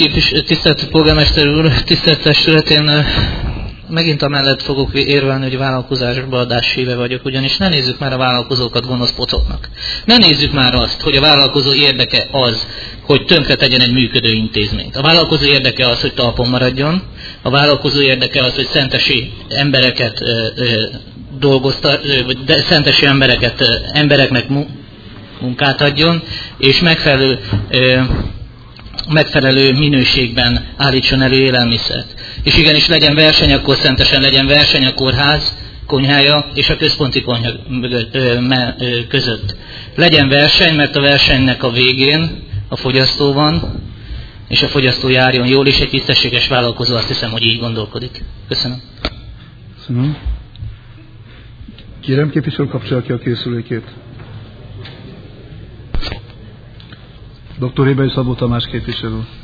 Tisztelt polgármester úr, tisztelt testület, én megint amellett fogok érvelni, hogy vállalkozásba adás híve vagyok, ugyanis ne nézzük már a vállalkozókat gonosz pocoknak. Ne nézzük már azt, hogy a vállalkozó érdeke az, hogy tönkre tegyen egy működő intézményt. A vállalkozó érdeke az, hogy talpon maradjon, a vállalkozó érdeke az, hogy szentesi embereket szentesi embereknek munkát adjon, és megfelelő minőségben állítson elő élelmiszert. És igenis legyen verseny, akkor szentesen legyen verseny a kórház konyhája és a központi konyha között. Legyen verseny, mert a versenynek a végén a fogyasztó van, és a fogyasztó járjon jól, és egy tisztességes vállalkozó azt hiszem, hogy így gondolkodik. Köszönöm. Köszönöm. Kérem, képviselő kapcsolja ki a készülékét. Dr. Ébei Szabó Tamás képviselő.